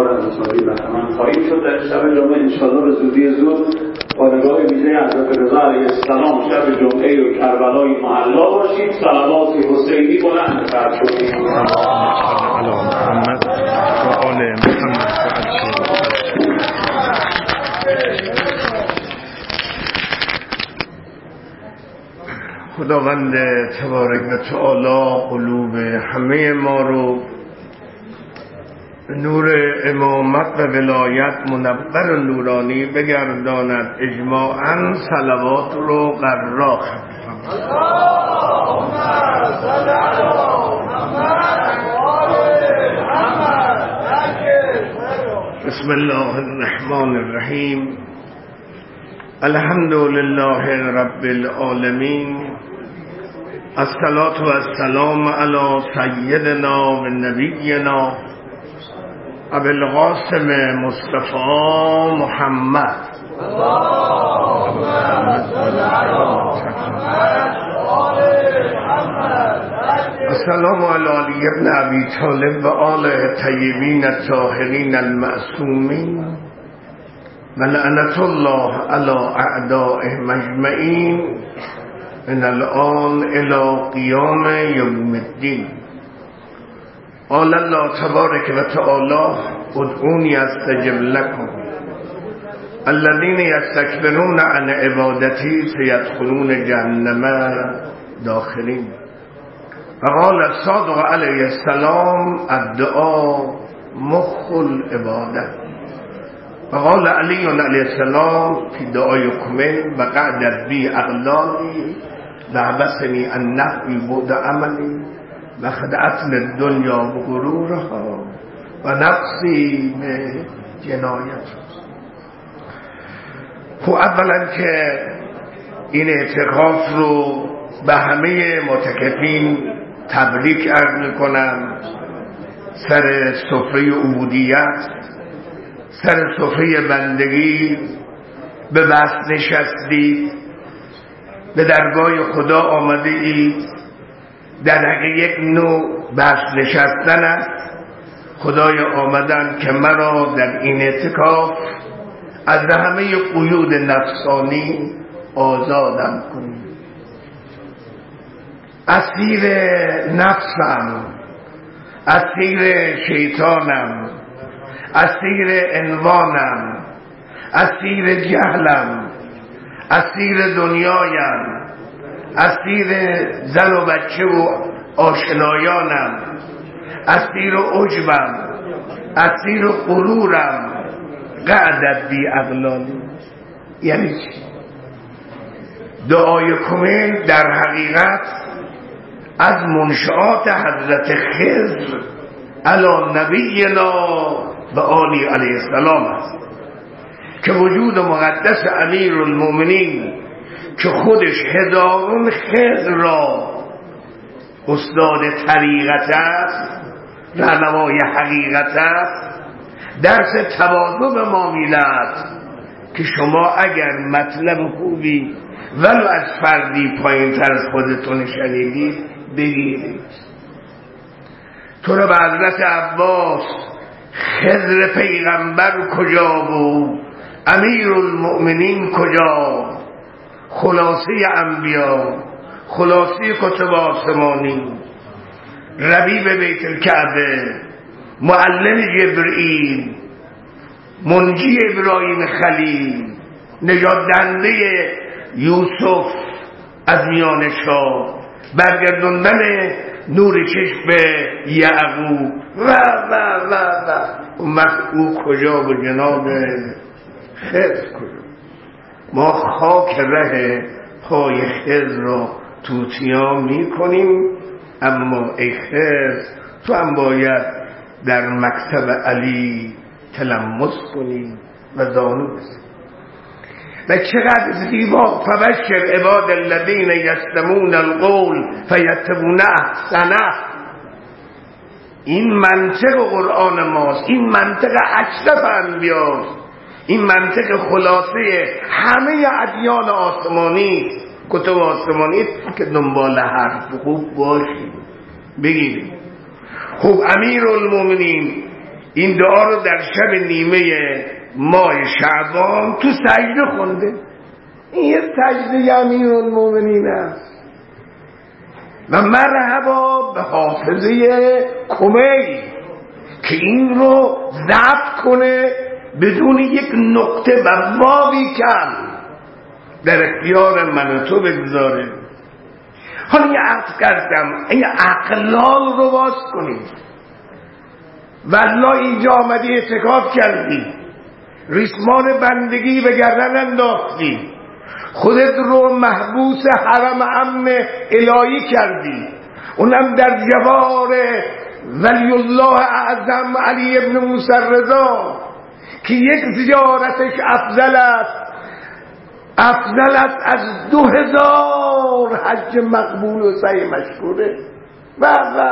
بار از مساوی بهره‌مند خواهیم شد در شب جمعه انشاءالله به زودی زود با نگاه ویژه حضرت رضا علیه السلام شب جمعه و کربلای محلا باشید. صلوات حسینی بلند فرض کنید. علی محمد و آل محمد. خداوند تبارک و تعالی قلوب همه ما رو نور امامت و ولایت منور و نورانی بگرداند. اجماعاً صلوات رو قرار بسم الله الرحمن الرحیم. الحمد لله رب العالمین. الصلاة و السلام علی سیدنا و نبینا ابی القاسم مصطفی محمد. السلام علی علی ابن ابی طالب و آل طیبین الطاهرین المعصومین و لعنت الله علی اعدائهم اجمعین من الآن الی قیام یوم الدین. قال الله تبارک و تعالی ادعونی استجب لکم الذین یستکبرون عن عبادتی سیدخلون جهنم داخلین. و قال الصادق علیه السلام الدعاء مخ العباده. و قال علی علیه السلام فی دعای کمل و قعدت بی اغلالی و حبسنی عن نحوی بعد عملی و خدعتن الدنیا و غرورها و نفسی به جنایت. خب اولا که این اعتکاف رو به همه معتکفین تبریک عرض میکنم. سر سفره عبودیت، سر سفره بندگی به بست نشستید، به درگاه خدا آمده اید. در حقیقت یک نوع بست نشستن است. خدای آمدن که مرا در این اعتکاف از همه قیود نفسانی آزادم کنید. اسیر نفسم، اسیر شیطانم، اسیر عنوانم، اسیر جهلم، اسیر دنیایم، اسیر زن و بچه و آشنایانم، اسیر عجبم، اسیر غرورم. قعدت بی اغلالی یعنی چی؟ دعای کمیل در حقیقت از منشآت حضرت خضر علی نبینا و آلی علیه السلام است که وجود مقدس امیر المؤمنین که خودش هزارون خضر را استاد طریقت است، رهنمای حقیقت است، درس تواضع به ما میدهد که شما اگر مطلب خوبی ولو از فردی پایین تر از خودتون شنیدید بگیرید. تو را به حضرت عباس خضر پیغمبر کجا بود؟ امیر المؤمنین کجا؟ خلاصه انبیا، خلاصه کتب آسمانی، ربیب بیت الکعبه، معلم جبرئیل، منجی ابراهیم خلیل، نجات دهنده یوسف از میان شاه، برگردوندن نور چشم یعقوب و او کجا و جناب خضر کجا؟ ما خاک ره پای خضر را توتیا می کنیم. اما ای خضر تو هم باید در مکتب علی تلمس کنی و زانو بزنی. و چقدر زیبا فبشر عباد الذین یستمعون القول فیتبعون احسنه. این منطق قرآن ماست، این منطق اشرف انبیاست، این منطق خلاصه همه ادیان آسمانی، کتب آسمانی که دنبال حرف خوب باشید بگیرید. خب امیر المؤمنین این دعا رو در شب نیمه ماه شعبان تو سجده خونده. این یه سجده امیرالمومنین است و مرحبا به حافظه کمیل که این رو ضبط کنه بدون یک نقطه و واوی کم در اختیار من و تو بگذاره. حالا یه عرض کردم این اقلال رو باز کنید. والله اینجا آمدی اعتکاف کردی، ریسمان بندگی به گردن انداختی، خودت رو محبوس حرم امن الهی کردی، اونم در جوار ولی الله اعظم علی ابن موسی رضا که یک زیارتش افضل است از 2000 حج مقبول و سعی مشکوره. و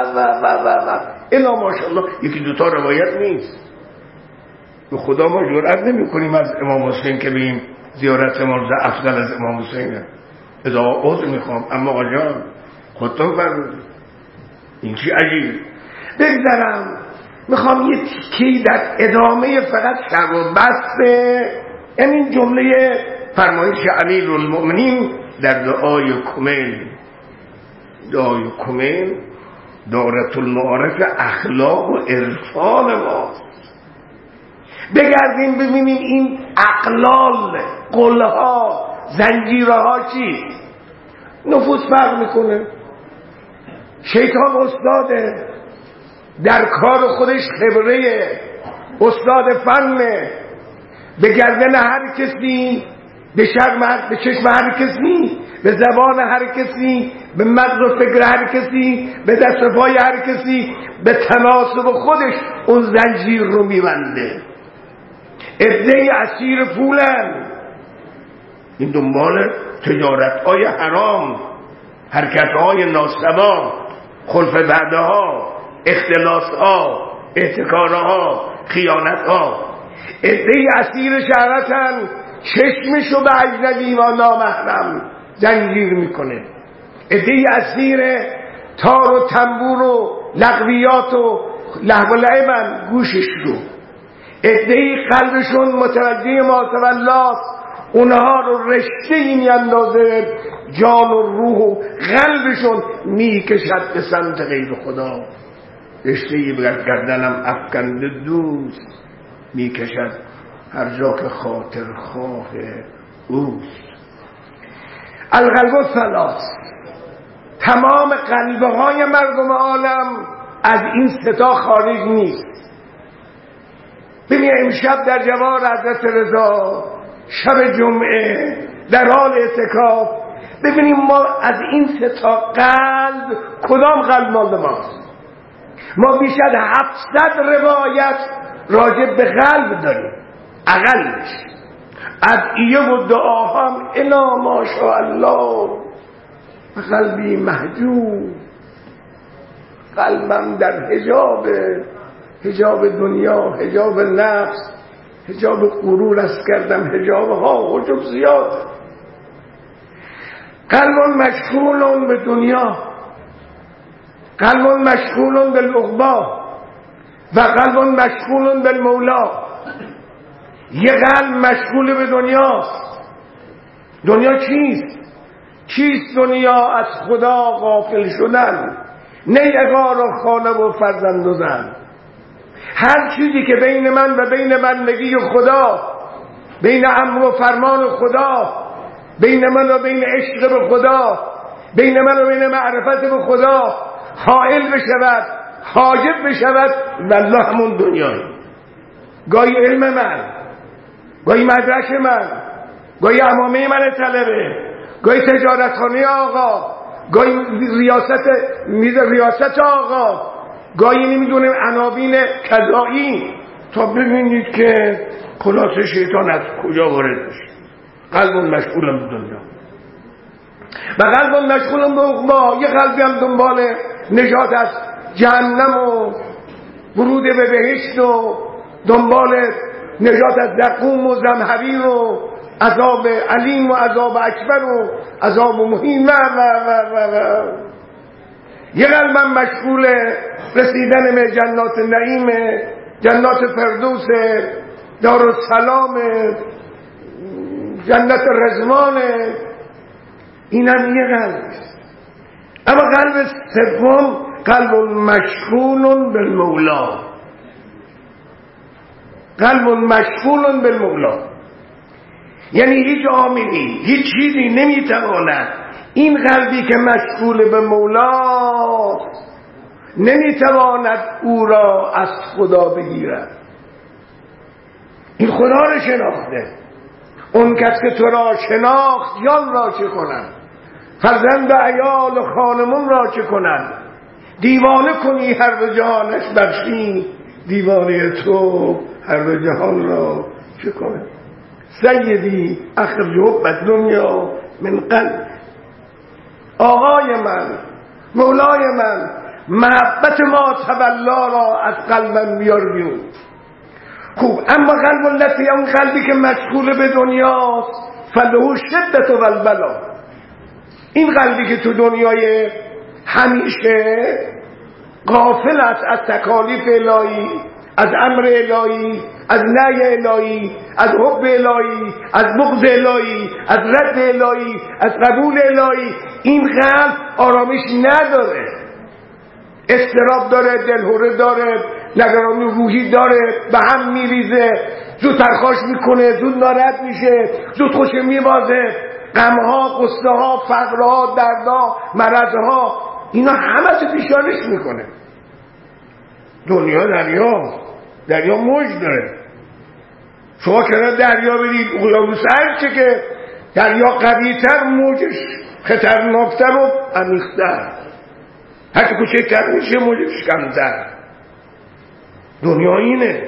الا ماشاءالله یکی دوتا روایت نیست. به خدا ما جرئت نمی کنیم از امام حسین که بگیم زیارت امام افضل از امام حسینه. اذا عذر میخوام اما آقا جان خودتون فرمودید. این چی عجیب. بگذارم میخوام یه تیکی در ادامه فقط شب و بسته این جمله فرمایش امیرالمومنین در دعای کمیل. دعای کمیل دارت المعارف اخلاق و عرفان ما. بگردیم ببینیم این اقلال، قلها، زنجیرها چی؟ نفوس فرق میکنه. شیطان استاده، در کار خودش خبره، استاد فنه. به گردن هر کسی، به چشم هر کسی، به زبان هر کسی، به مغز و فکر هر کسی، به دست و پای هر کسی، به تناسب خودش اون زنجیر رو میبنده. عده‌ای اسیر پولن، این دنبال تجارت‌های حرام، حرکت‌های ناسوا، خلف بعدها، اختلاس‌ها، احتکارها، خیانت‌ها. عده‌ای اسیر شهوتن، چشمشو به اجنبی و نامحرم زنجیر میکنه. عده‌ای اسیر تار و تنبور و لغویات و لهو و لعبن، گوشش رو. عده‌ای قلبشون متوجه ما تولاست، اونها رو رشته‌ای میاندازه، جان و روح و قلبشون میکشد به سمت غیر خدا. رشته‌ای به گردنم افکنده دوست میکشد هر جا که خاطر خواه اوست. القلب ثلاث، تمام قلب‌های مردم عالم از این ستا خارج نیست. ببین امشب در جوار حضرت رضا شب جمعه در حال اعتکاف، ببینیم ما از این ستا قلب کدام قلب مال ماست. ما بیش از 700 روایت راجع به قلب داریم، اقلش ادعیه و دعا هم الا ماشاءالله. قلبی محجوب، قلبم در حجاب دنیا، حجاب نفس، حجاب غرور است کردم، حجاب ها حجب زیاد. قلب مشغول به دنیا، قلب مشغول بالعقبی و قلب مشغول بالمولا. یه قلب مشغول به دنیاست. دنیا چیست دنیا؟ از خدا غافل شدن، نه اغار و خانه و فرزند و زن. هر چیزی که بین من و بین بندگی خدا، بین امر و فرمان خدا، بین من و بین عشق به خدا، بین من و بین معرفت به خدا حائل بشود، حاجب بشود، والله همون دنیایی. گاهی علم من، گاهی مدرک من، گاهی عمامه من طلبه، گاهی تجارتخانه آقا، گاهی ریاست آقا، گاهی نمیدونم عناوین کذایی، تا ببینید که خلاصه شیطان از کجا وارد بشه. قلب مشغول به دنیا و قلب مشغول به عقبی. یه قلبی هم دنبال نجات از جهنم و ورود به بهشت و دنبال نجات از زقوم و زمهریر و عذاب علیم و عذاب اکبر و عذاب مهین و یه قلبم مشغول رسیدن به جنات نعیم جنات فردوس، دارالسلام، جنت رضوان. اینم یه قلب. اما قلب سوم قلب مشغول بالمولا، قلب مشغول بالمولا، یعنی هیچ عاملی، هیچ چیزی نمیتواند این قلبی که مشغول به مولا نمیتواند او را از خدا بگیرد. این خدا را شناخته. اون کس که تو را شناخت جان را چه کنند، فرزند عیال و خانمون را چه کنند، دیوانه کنی هر دو جهانش بخشی، دیوانه تو هر دو جهان را چه کنند. سیدی اخرج حب دنیا من قلب. آقای من، مولای من، محبت ما تولا را از قلبم بیار بیرون. خوب، اما قلب التی، اون قلبی که مشغول به دنیاست، فله شدت و البلا. این قلبی که تو دنیای همیشه غافل است از تکالیف الهی، از امر الهی، از نهی الهی، از حب الهی، از بغض الهی، از رد الهی، از قبول الهی، این قلب آرامش نداره، اضطراب داره، دلهره داره، نگرانی روحی داره، به هم میریزه، زود ترخاش میکنه، زود ناراحت میشه، زود خوش میبازه، غمها، قصه‌ها، فقرها، دردها، مرضها، اینا همه چه پیشانش میکنه. دنیا دریا موج داره. شما کنار دریا برید، اقیانوس هرچه که دریا قوی‌تر موجش خطرناکتر و عمیق‌تر، هرچه کوچکتر میشه موجش کمتر. دنیا اینه،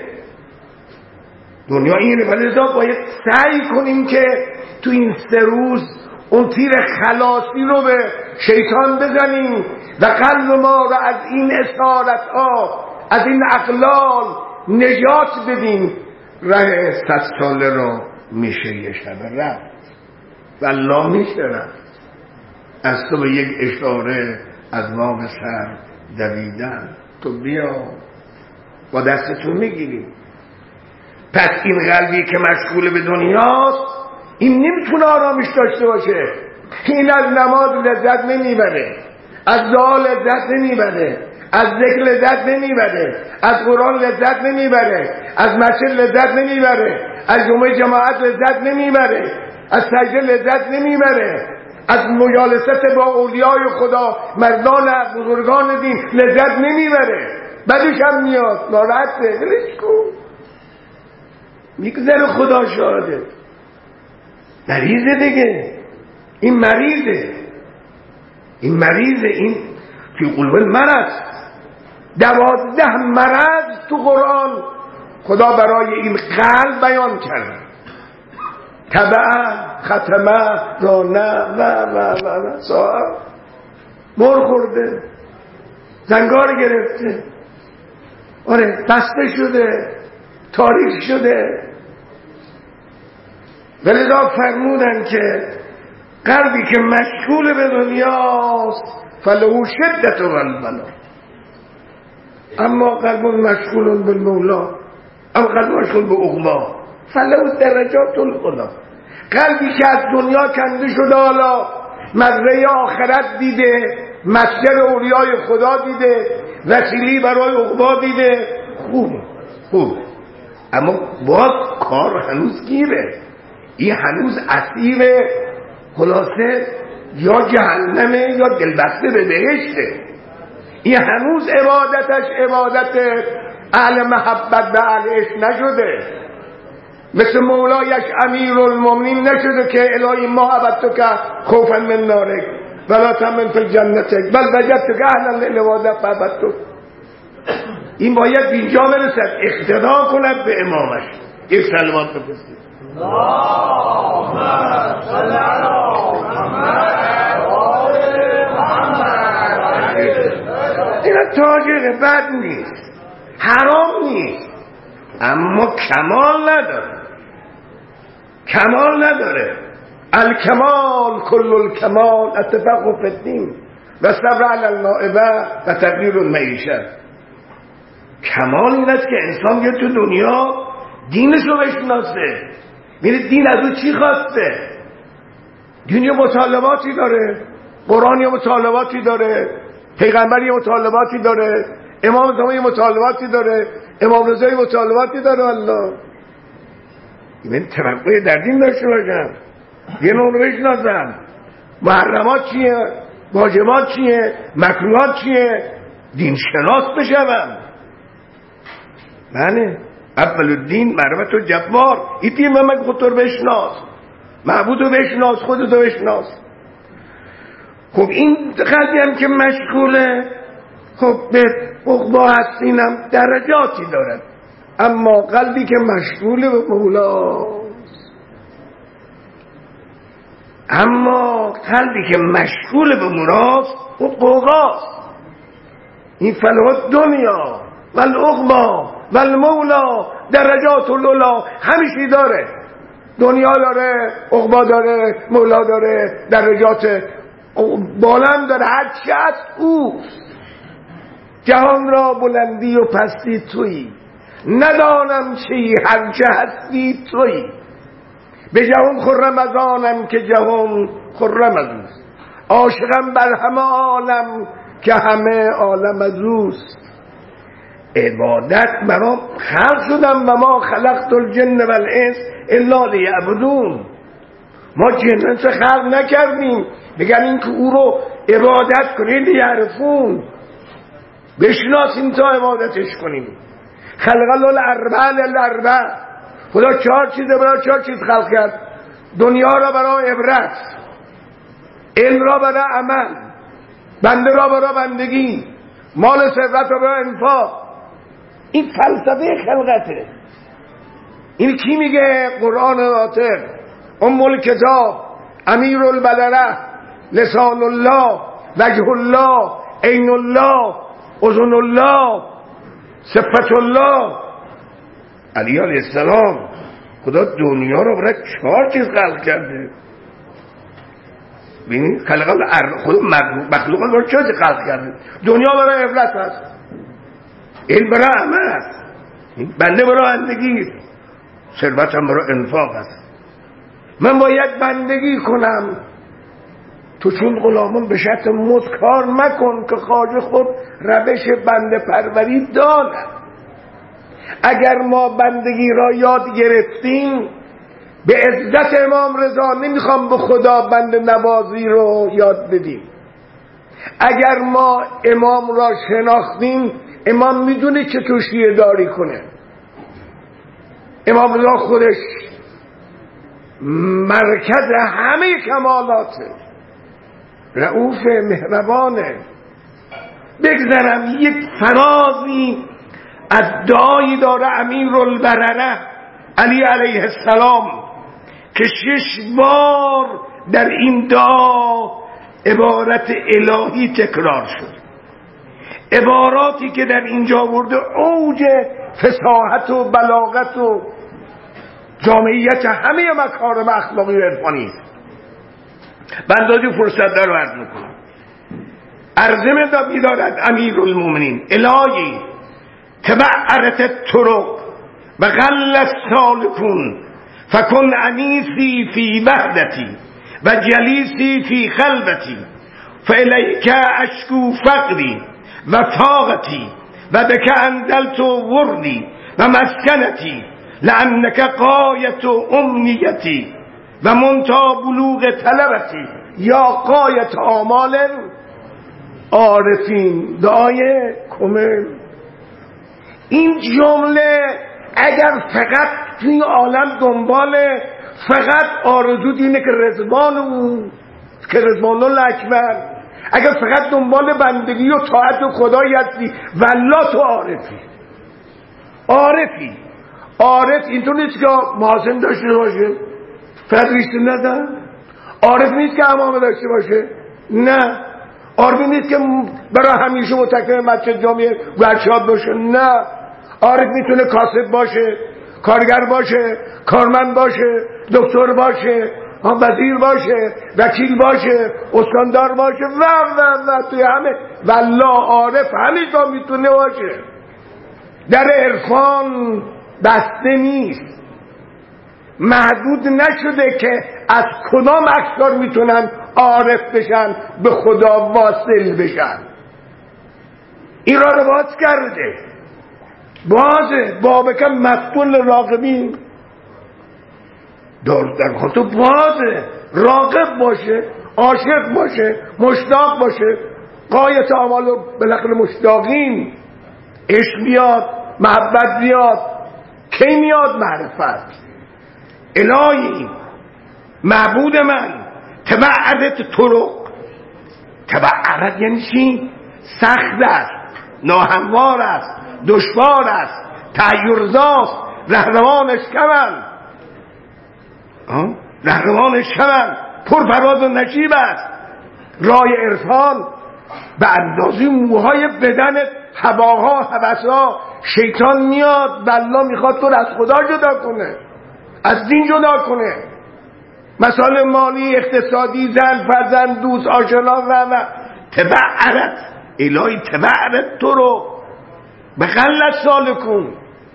ولی باید سعی کنیم که تو این 3 روز اون تیر خلاصی رو به شیطان بزنیم و قلب ما رو از این اسارت‌ها، از این اقلال نجات بدیم. راه 100 ساله رو میشه یه شب رفت، والله میشه رفت. از تو به یک اشاره از ما به سر دویدن، تو بیا با دستتون میگیریم. پس این قلبی که مشغول به دنیاست، این نمیتونه آرامش داشته باشه. این از نماز لذت نمیبره، از دعا لذت نمیبره، از ذکر لذت نمیبره، از قرآن لذت نمیبره، از مسجد لذت نمیبره، از جمعه جماعت لذت نمیبره، از سجده لذت نمیبره، از مجالست با اولیای خدا، مردان بزرگان دین لذت نمیبره. بعدش هم میاد ناراحته، ولش کن، میگذره. خدا شاهده، مریضه دیگه، این مریضه، این فی قلوب المرض. 12 مرض تو قرآن خدا برای این قلب بیان کرده. تبع، ختمه، رانه و ساعت، مر خورده، زنگار گرفته، آره بسته شده، تاریک شده. ولذا فرمودن که قلبی که مشغول به دنیاست فله شدت و البلا، اما قلب مشغول بالمولا، اما قلب مشغول به عقبی فله درجات العلی. قلبی که از دنیا کنده شده، حالا مزرعه آخرت دیده، مسجد اولیای خدا دیده، وسیلی برای عقبی دیده، خوب، اما باز کار هنوز گیره. این هنوز اسیر خلاصه یا جهنمه یا دلبسته به بهشته. این هنوز عبادتش عبادت اهل محبت به اهل عشق نشده، مثل مولایش امیرالمومنین نشده که الهی ما عبدتک خوفا من نارک ولا تمن فی جنتک بل وجدتک اهلا للعبادة فعبدتک. این باید اینجا برسد، اقتدا کند به امامش. یک سلوات بفرستید. اللهم صل علی محمد. این تاجر بد نیست، حرام نیست، اما کمال نداره. الکمال کل الکمال اتفاق فی الدین و صبر علی النائبه و تغییر المعیشه. کمال این است که انسان یه تو دنیا دینش رو بشناسه. میره دین از او چی خواسته؟ دین یه مطالباتی داره، قرآن یه مطالباتی داره، پیغمبر یه مطالباتی داره، امام زمان یه مطالباتی داره، امام رضا یه مطالباتی داره. الله من توقع در دین داشته باشم، یه نوع رو بشناسم، محرمات چیه، واجبات چیه، مکروهات چیه، دین شناس بشم. بله، اول الدین معرفت و جبار. ایتی من خودت رو بشناس، معبود رو بشناس، خودت رو بشناس. خب این قلبی هم که مشغوله خب به عقبا هستینم درجاتی دارد، اما قلبی که مشغول به مولاست، اما قلبی که مشغول به مولاست او قوقاست. این فلوات دنیا و العقبا و المولا درجات العلا همیشه داره، دنیا داره، عقبا داره، مولا داره، درجات بالند داره، هر چی هست اوست. جهان را بلندی و پستی تویی، ندانم چی هر چه هستی تویی. به جهان خرم از آنم که جهان خرم از اوست، عاشقم بر همه عالم که همه عالم از اوست. عبادت برام خلق شدم و ما خلقت الجن و الانس الا لیعبدون. ما جنس خلق نکردیم بگن این که او رو عبادت کنید لیعرفون، بشناسیم تا عبادتش کنیم. خلق الله الاربع للاربع، خدا 4 چیز برای 4 چیز خلق کرد. دنیا را برای عبرت، علم را برای عمل، بنده را برای بندگی، مال ثروت را برای انفاق. این فلسفه خلقته. این کی میگه؟ قرآن ناطق، ام الکتاب، امیر البلره، لسان الله، وجه الله، عین الله، اذن الله، صفت الله. علی علیه السلام خدا دنیا رو برای 4 چیز خلق کرده. ببین خلق خدا مخلوقات برای 4 چیز خلق کرده. دنیا برای عبرت هست، علم برای عمل است، بنده برای بندگی، ثروت هم برای انفاق است. من باید بندگی کنم. تو چون غلامان به شرط موت کار مکن که خواجه خود روش بنده پروری داند. اگر ما بندگی را یاد گرفتیم به عزت امام رضا نمیخوام به خدا بنده نوازی رو یاد بدیم. اگر ما امام را شناختیم، امام میدونه که تو شیعه داری کنه. امام رضا خودش مرکز همه کمالاته، رؤوف مهربانه. بگذرم یک فرازی از دعایی داره امیر البرره علی علیه السلام که 6 بار در این دعا عبارت الهی تکرار شد. عباراتی که در اینجا ورده اوج فصاحت و بلاغت و جامعیت همه مکارم اخلاقی و عرفانی است. بندازی فرصت در رو عرض میکنم. عرضه دارد امیر المومنین الهی تبعرت الطرق و غل السالکون فکن انیسی فی وحدتی و جلیسی فی خلوتی فالیک اشکو فقری و طاقتی و بک اندلت وردی و مسکنتی لانک قایت امنیتی و منتا بلوغ طلبتی یا قایت آمال عارفین. دعای کمل. این جمله اگر فقط توی عالم دنبال فقط آرزو اینه که رضوان او که رضوان الله اکبر، اگر فقط دنبال بندگی و طاعت و خدایی هستی والله تو عارف اینطور نیست که محاسن داشته باشه فقط ریشته ندن. عارف نیست که امامه داشته باشه، نه. عارف نیست که برای همیشه متکلم مسجد جامعه ورشاد باشه، نه. عارف میتونه کاسب باشه، کارگر باشه، کارمند باشه، دکتر باشه، وزیر باشه، وکیل باشه، استاندار باشه و توی همه والله عارف همین جا میتونه باشه. در عرفان بسته نیست، محدود نشده که از کدام اقطار میتونن عارف بشن، به خدا واصل بشن. این را باز کرده، بازه بابکم مفتون راغبین در خود بازه، راغب باشه، عاشق باشه، مشتاق باشه. غایت اعمال بالاخره مشتاقین. عشق بیاد، محبت بیاد، کی میاد؟ معرفت. الهی معبود من، تبعدت طرق. تبعدت یعنی چی؟ سخت است، ناهموار است، دشوار است، تحیرزاست، رهروانش کمن، رهروانش کمن، پرفراز و نشیب است. راه عرفان به اندازه موهای بدنت، هواها، هوسها. شیطان میاد والله میخواد تو از خدا جدا کنه، از دین جدا کنه. مسائل مالی، اقتصادی، زن، فرزند، دوست، آشنا و تبعرت. الهی تبعرت تو رو به غلط سالکون.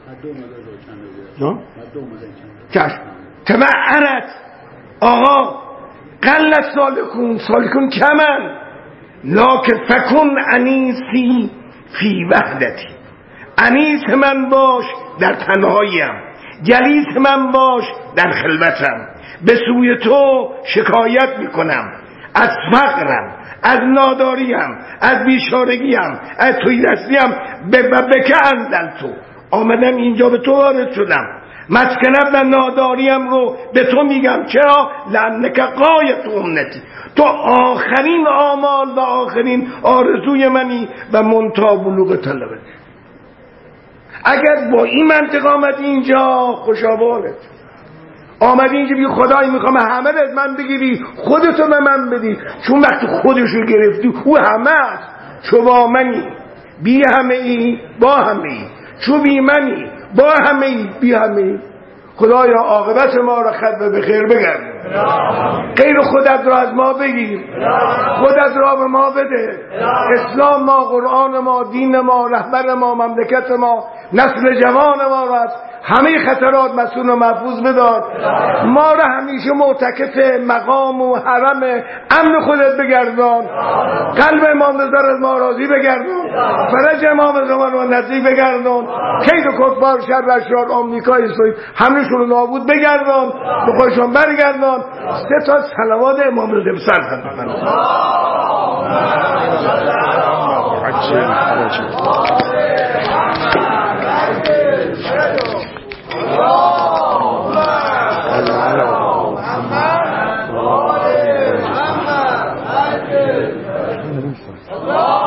تبعرت آقا غلط سالکون کمن. لکن فکن انیسی فی وحدتی. انیس من باش در تنهاییم، جلیس من باش در خلوتم. به سوی تو شکایت میکنم از فقرم، از ناداریم، از بیچارگیم، از توی دستیم. به که انزل تو آمدم اینجا، به تو وارد شدم. مسکنت و ناداریم رو به تو میگم. چرا؟ لعنک غایت امتی. تو آخرین آمال و آخرین آرزوی منی و منتهی بلوغ طلبت. اگر با این منطق آمدی اینجا، خوشابانت. آمدی اینجا بگی خدای میخوام همه از من بگیری، خودتو به من بدی. چون وقتی خودشو گرفتی او همه است. چو با منی بی همه ای با همه ای، چو بی منی با همه ای بی همه ای. خدایا عاقبت ما را خیر به خیر بگردون. غیر خودت را از ما بگیر، خودت را به ما بده. اسلام ما، قرآن ما، دین ما، رهبر ما، مملکت ما، نسل جوان ما را از همه خطرات مسئول و محفوظ بدار. ما را همیشه معتکف مقام و حرم امن خودت بگردان. قلب امام رضا از ما راضی بگردان. فرج امام رضا را نزدیک بگردان. کید و کفار، شر اشرار آمریکای اسرائیل همشون رو نابود بگردان، به خودشون برگردان. 3 تا صلوات امام رضا بسر کن. Allah